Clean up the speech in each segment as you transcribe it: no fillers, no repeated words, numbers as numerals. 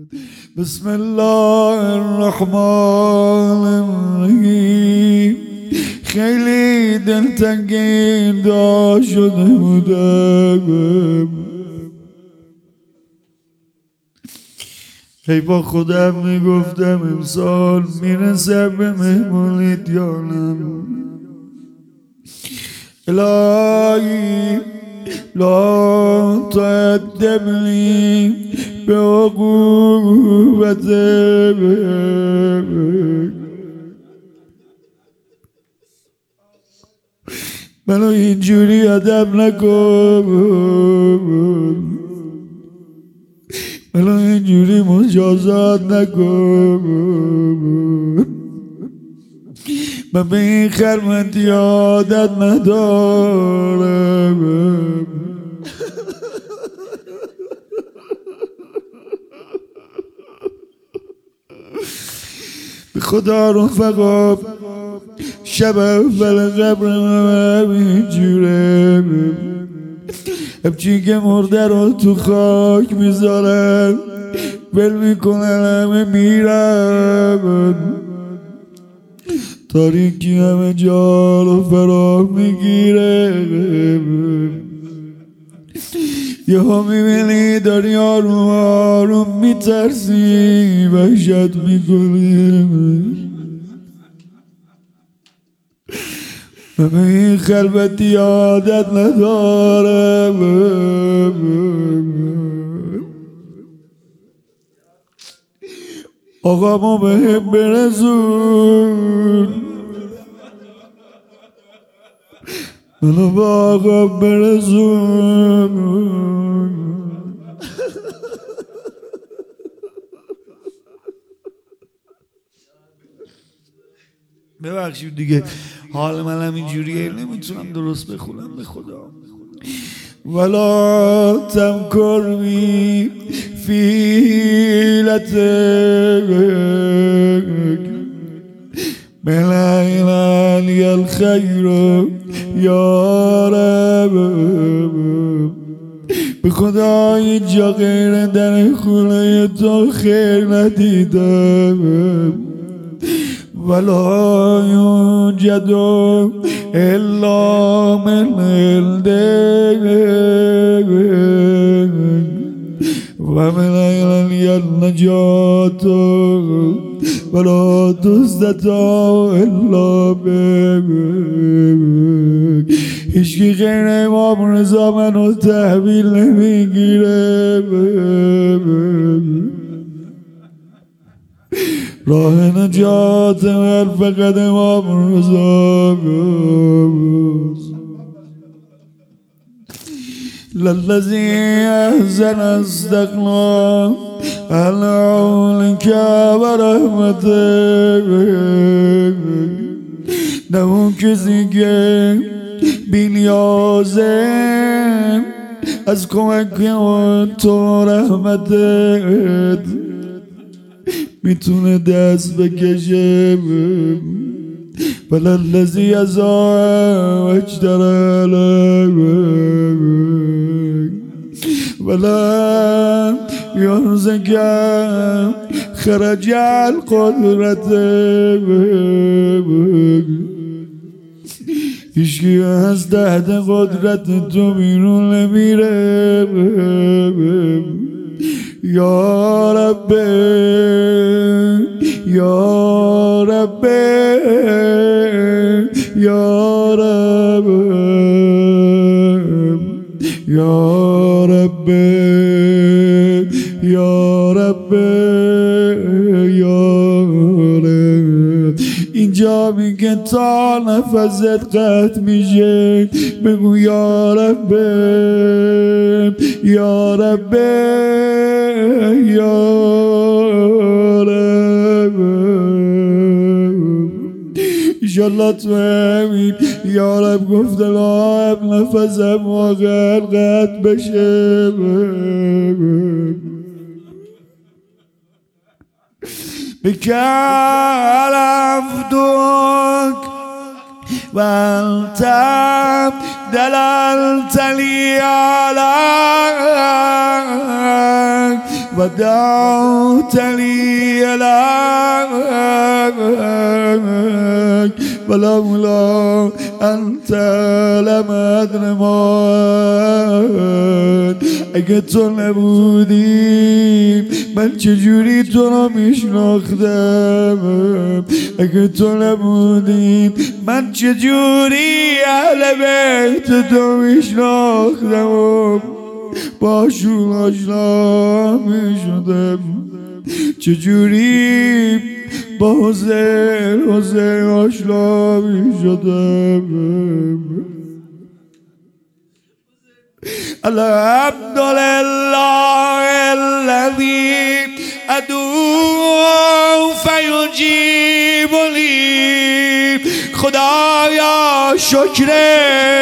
بسم الله الرحمن الرحیم. خیلی دلتنگی دا شده بودم، هی با خودم میگفتم امسال میرسم به مهمونی دیانم. الهی لا تقدمنی به عقوبت منو اینجوری ادب نکن، منو اینجوری مجازات نکن. من به این خرمندی عادت ندارم. به خدا رفقا شب اول قبر من اینجوره، همچین که مرده رو تو خاک میذارن ول میکنن همه میرن، تاریکی همه جا رو فرا میگیره. یه ها میبینی داری آروم آروم میترسی، وحشت میکنی. من به این خلوتی عادت ندارم. آقا ما به هم برسون، منو با آقا برسون. ببخشید دیگه حال منم اینجوریه، نمیتونم درست بخونم به خدا. ولا تمکر بی فیلتک بلغ علی الخیر یا رب. به خدا اینجا غیر در خونه تو خیر ندیدم. ولا یوجد الا من عندك ومن علی النجات ولا تستطاع الا بك. هیچکی غیر امام رضا منو تحویل نمیگیره. راه نجات من فقط امام رضا است. للذی احسن استغنا علی عونک و رحمتک. نه اون کسی که بی‌نیازه از کمک تو رحمتت میتونه دست بکشه. وللذی ازا اجدر علیک ولا یرزق خرج القدرت. هیچکی از تحت قدرت تو بیرون نمیره. یا رب یا رب یا رب یا رب یا رب یا رب. اینجا میگه تا نفست قطع میشه بگو یا رب یا رب یا رب. ایشالله تو همین یا رب گفته لاب نفسم واقعا قطع بشه. بکل عبدک و انت دللت لی علیک ودعت لي إليك ولولا أنت لم أدر من اگه تو نبودی من چجوری تو رو میشناختم اگه تو نبودی من چجوری اهل بیت تو میشناختم باشون آشنا میشدم چجوری با حسین آشنا میشدم الحمد لله الذي ادعو فیجیب لی خدایا شکره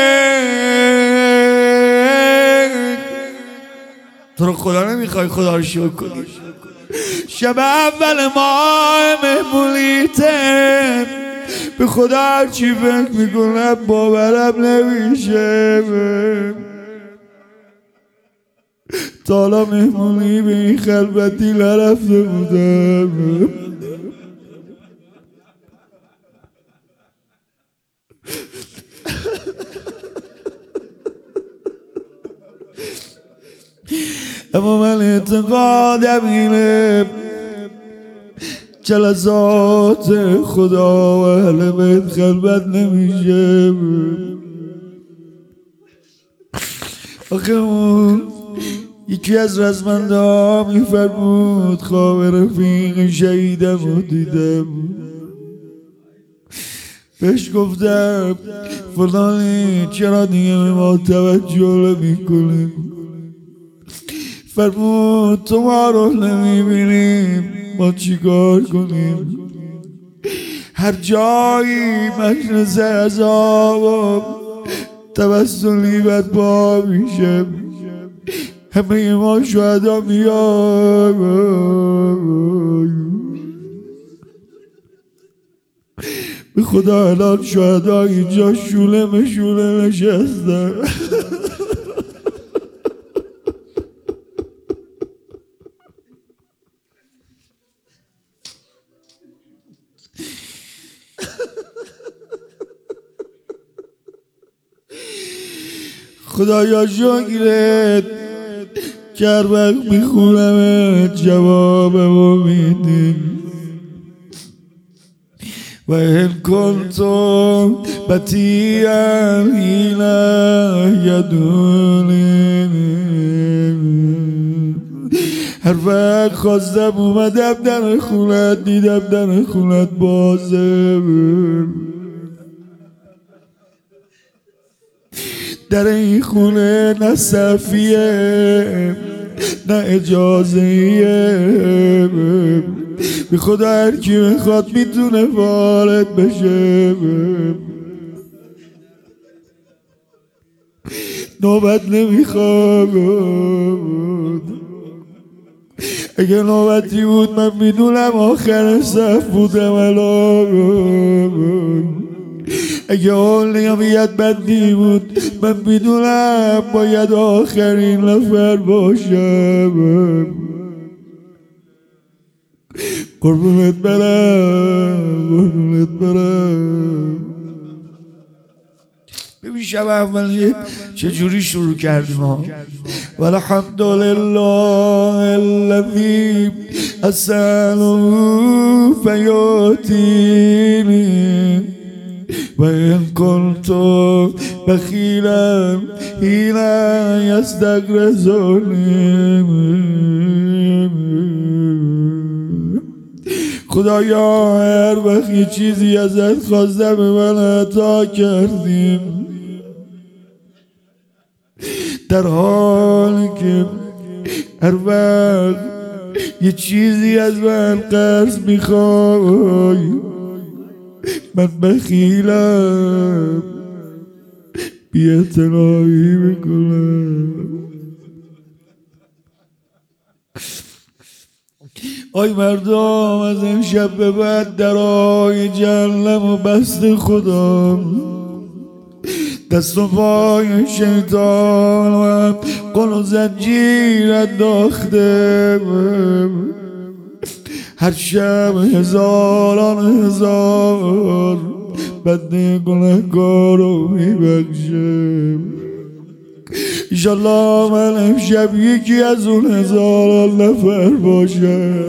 تو رو خدا نمیخوای خدا رو شکر کنی شب اول ماه مهمولیته به خدا هرچی فکر میکنم باورم نمیشه تا حالا مهمونی به این خلوتی نرفته بودم اما من اعتقادم اینه جلسات خدا و اهل بیت خلوت نمیشه آخه اون یکی از رزمنده ها میفرمود خواب رفیق شهیدم رو دیدم بهش گفتم فلانی چرا دیگه به ما توجه نمی‌کنی فرمود تو ما رو نمیبینیم ما چیکار کنیم هر جایی مجلس عذاب توسلی بدبا میشه همه ما شهدا میاد به خدا الان شهدا اینجا شوله مشوله نشستن خدایا شکرت که هر وقت میخونم جوابمو میدی و این کنتم بطیعا ایلا یدونی هر وقت خواستم اومدم در خونت دیدم در خونت بازه در این خونه نه صفیه نه اجازهیه به خدا هر کی بخواد میتونه وارد بشه نوبت نمیخواد اگه نوبتی بود من میدونم آخر صف بودم الان اگه اولویت بندی بود من میدونم باید آخرین نفر باشم قربونت برم ببین شب اولی چجوری شروع کردیم ها والحمدلله الذی اسأله فیاتینی و این کنت بخیلا حینا یستغرزونی خدایا هر وقت یه چیزی ازت خواستم به من عطا کردیم در حالی که هر وقت یه چیزی از من قرض میخوای من بخیلم بی‌اعتنایی میکنم آی مردم از این شب به بعد درای جهنم و بست خدا دست و پای شیطان و قل و زنجیر انداخته، هر شب هزاران هزار بنده گنهگار رو میبخشه. ایشالله من امشب یکی از اون هزاران نفر باشه.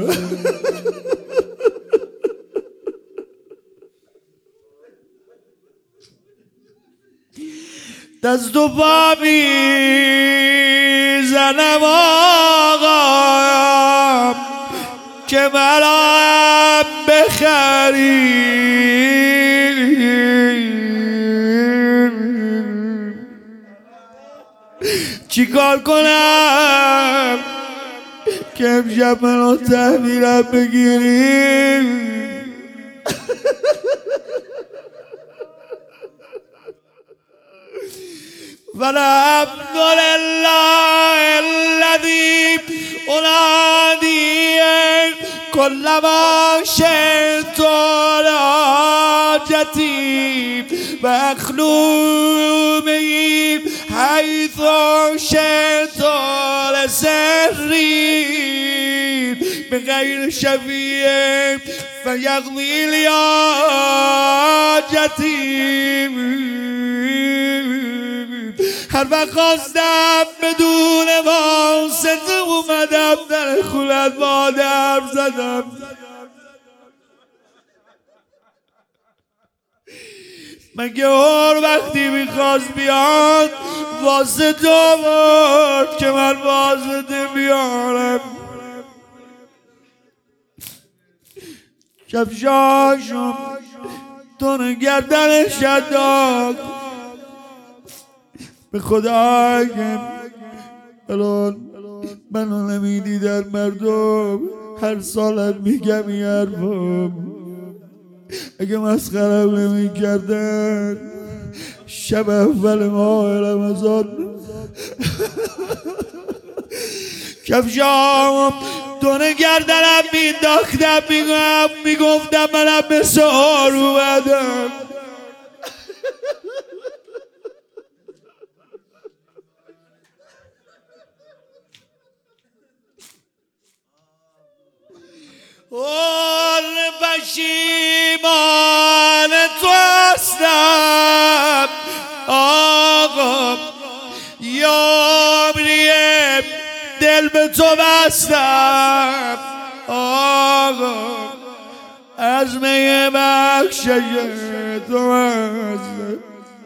دست و پا میزنم آقا که منم بخری، چی کار کنم که امشب منو تحویلم بگیری؟ والحمد لله الذي أنادي كلما شئت حاجتي وأخلو به حيث شئت لسري بغير شفيع فيقضي لي حاجتي. هر وقت خواستم بدون واسطه اومدم در خونت مادر زدم، مگه هر وقتی میخواست بیاد واسطه آورد که من واسطه بیارم؟ کفشاشم تون گردنش انداخت. به خدا اگه الان منو نمیدیدن مردم هر سالت میگم این حرفم، اگه مسخرم نمیکردن شب اول ماه رمضان کفشام دونه گردنم مینداختم میگفتم منم به سحر اومدم. اون پشیمان تو هستم آقا، یاریه دل به تو بستم آقا، از می بخشش تو هستم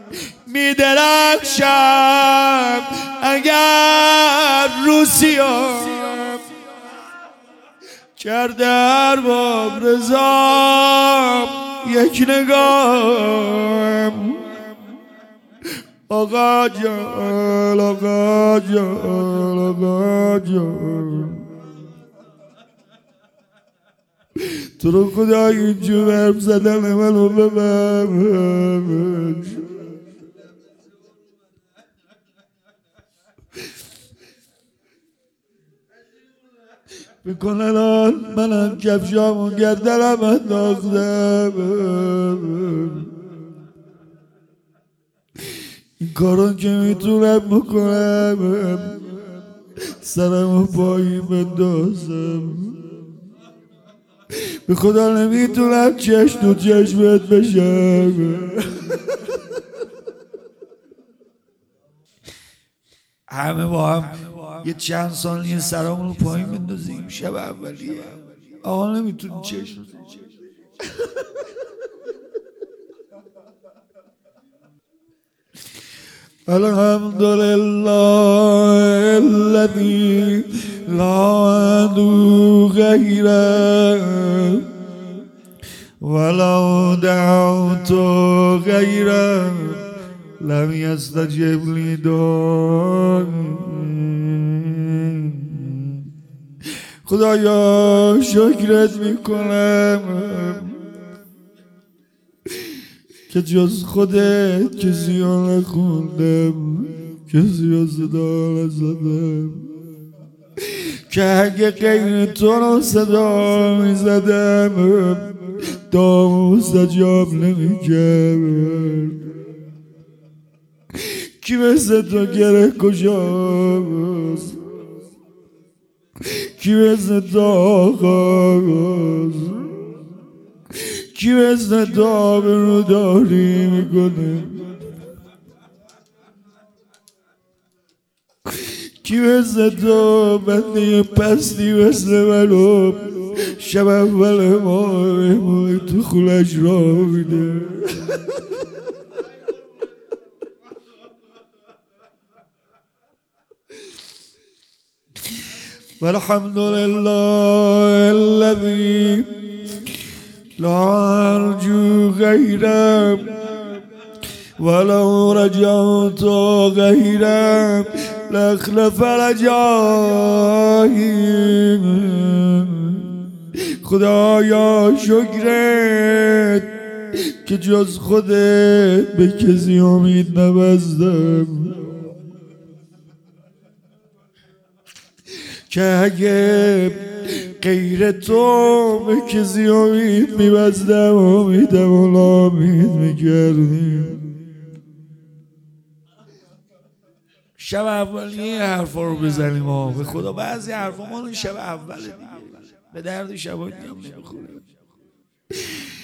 میدرخشم اگر روسیام کرده ارباب رضا یک نگاهم. آقا جان آقا جان آقا جان، تو رو خدا اینجور حرف زدن منو ببخش. بکن الان منم کفشامو گردنم انداختم، این کارو که میتونم بکنم سرمو پایین بندازم. به خدا نمیتونم چشم تو چشمت بشم. همه با هم یه چند ثانیه سرمون رو پایین بندازیم. شب اولیه آقا نمیتونی چشم الحمد لله الذي لا عدو غيره ولو دعوت غيره لم يستجب لي دعائي. خدایا شکرت میکنم که جز خودت کسی ها نخوندم، کسی ها صدا نزدم، که اگه غیر تو رو صدا میزدم دعا مستجاب نمیکرد، کی مثل تو گره کجاست؟ کی مثل تو آقاست؟ کی مثل تو آبرو داری میکنه؟ کی مثل تو بنده پستی مثل منو شب اول ما تو خونش را میده؟ والحمد لله الذي لا أرجو غيره ولو رجعت غيره لاخلف رجایی. خدایا شکرت که جز خودت به کسی امید نبستم، که اگه غیر تو به کسی امید میبستم امیدم و ناامید میکردیم. شب اول یه حرفا رو بزنیم به خدا. بعضی حرفا مال شب اوله دیگه، به درد شبایی هم نمیخوره.